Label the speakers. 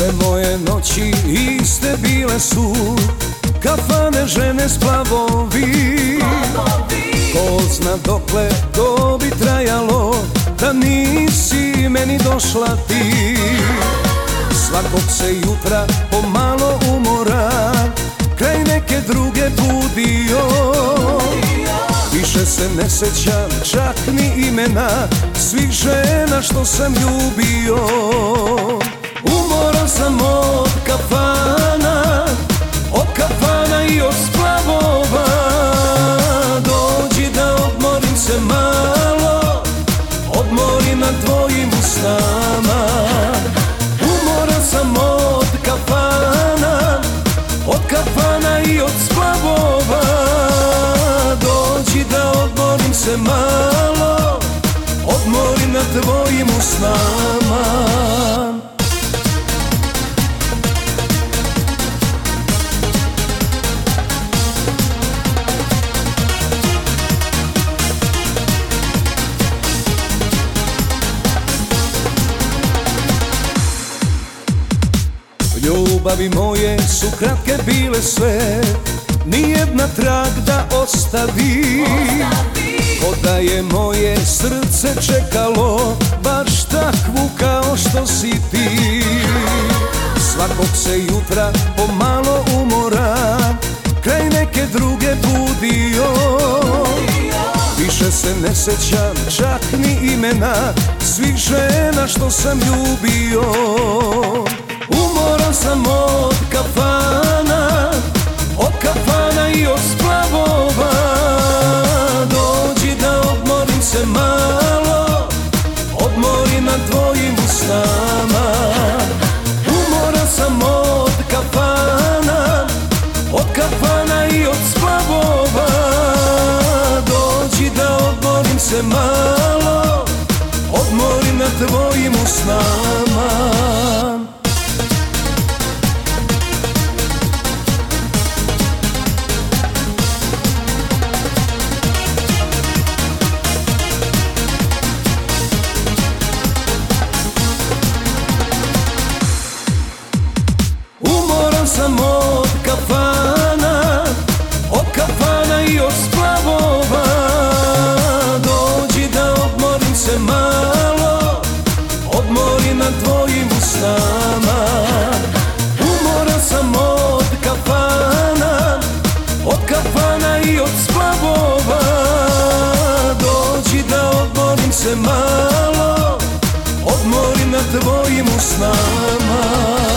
Speaker 1: Sve moje noći iste bile su, kafane, žene, splavovi. Ko zna dokle to bi trajalo, da nisi meni došla ti. Svakog se jutra pomalo umora, kraj neke druge budio. Više se ne sećam čak ni imena svih žena što sam ljubio. Umoran sam od kafana, i od splavova. Dođi da odmorim se malo, odmorim na tvojim usnama. Umoran sam od kafana i od splavova. Dođi da odmorim se malo, odmorim na tvojim usnama. Ljubavi moje su kratke bile sve, nijedna trag da ostavi. Ko da je moje srce čekalo baš takvu kao što si ti. Svakog se jutra pomalo umora, kraj neke druge budio. Više se ne sećam čak ni imena svih žena što sam ljubio. Umoran sam od kafana i od splavova. Dođi da odmorim se malo, odmorim na tvojim usnama. Umoran sam od kafana i od splavova. Dođi da odmorim se malo, odmorim na tvojim usnama. Umoran sam od kafana i od splavova. Dođi da odmorim se malo, odmorim na tvojim usnama. Umoran sam od kafana i od splavova. Dođi da odmorim se malo, odmorim na tvojim usnama.